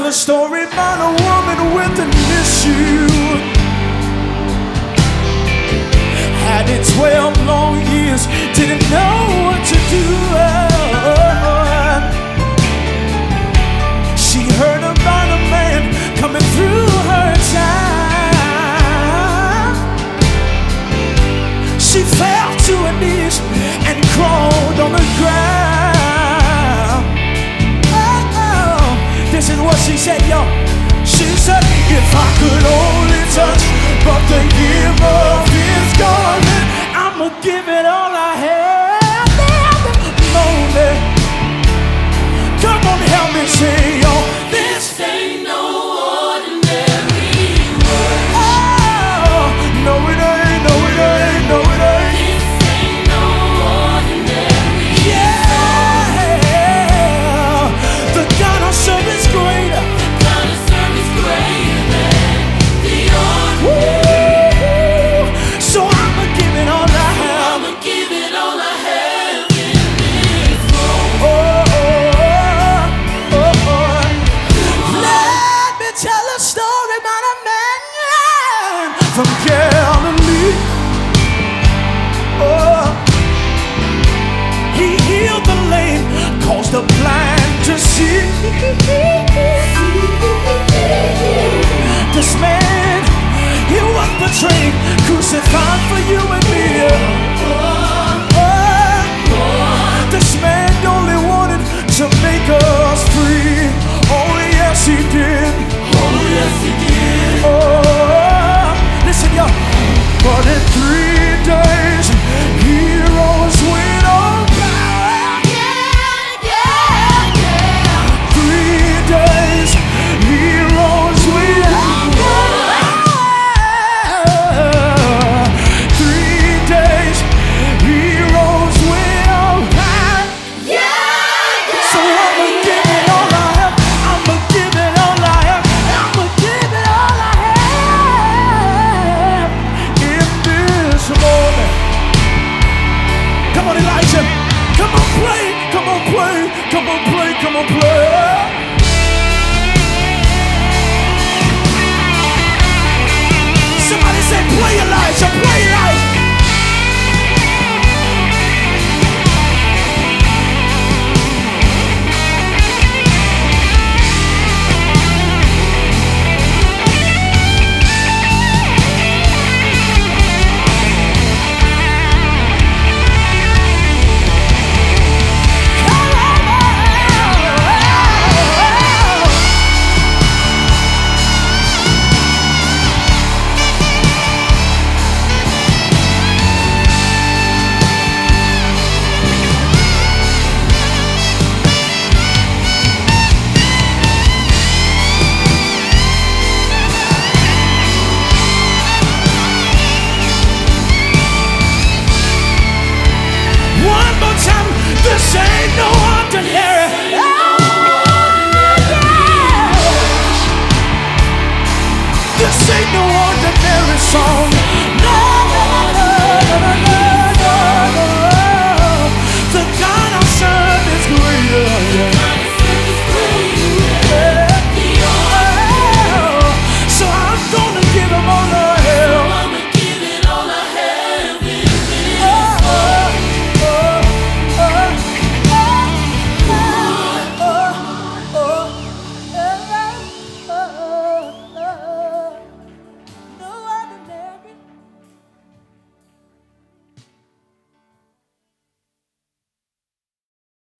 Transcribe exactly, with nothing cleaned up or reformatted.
a story about a woman with an issue. Had it twelve long years, didn't know what to do. She heard about a man coming through her town. She fell to her knees and crawled on the ground. Oh, oh. This is what she said, yo. She said, if I could only touch but the hem of his garment, I'ma give it all I have. Moment. Come on, help me sing, yo. This ain't no ordinary word. Oh, no it ain't, no it ain't, no it ain't. This ain't no ordinary. Yeah, the God I serve is greater. The God I serve is greater than the ordinary. So I'ma give it all I have. I'ma give it all I have in this world. Oh, oh, oh, oh. Let me tell a story about a man from Galilee. Oh, he healed the lame, caused the blind to see. This man, he was betrayed, crucified for you and me. Oh, this man only wanted to make us free. Oh yes he did. Oh yes he did. Oh, listen y'all. But in three days he rose with all power. Yeah, yeah, yeah. Three days he rose with all power. Three days he rose with all power. Yeah, yeah. So I'ma give it all I have. I'ma give it all I have. I'ma give it all I have in this moment. Come on, Elijah. Come on, play. Come on, play. Come on, play. Come on, play. Somebody say, play Elijah. Play Elijah. One more time, this ain't no ordinary. Oh, yeah. This ain't no ordinary song.